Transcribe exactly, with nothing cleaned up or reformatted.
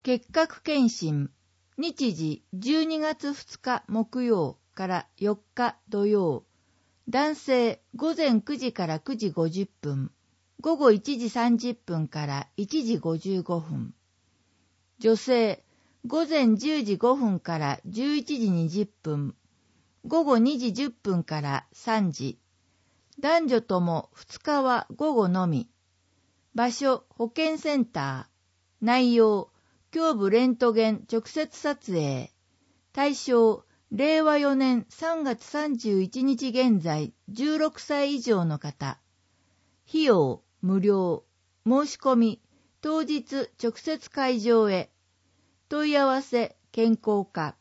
結核検診、日時じゅうにがつふつか木曜からよっか土曜。男性ごぜんくじからくじごじゅっぷん、ごごいちじさんじゅっぷんからいちじごじゅうごふん。女性ごぜんじゅうじごふんからじゅういちじにじゅっぷん、ごごにじじゅっぷんからさんじ。男女ともふつかは午後のみ。場所保健センター。内容胸部レントゲン直接撮影。対象れいわよねんさんがつさんじゅういちにち現在じゅうろくさい以上の方。費用無料。申し込み当日直接会場へ。問い合わせ健康課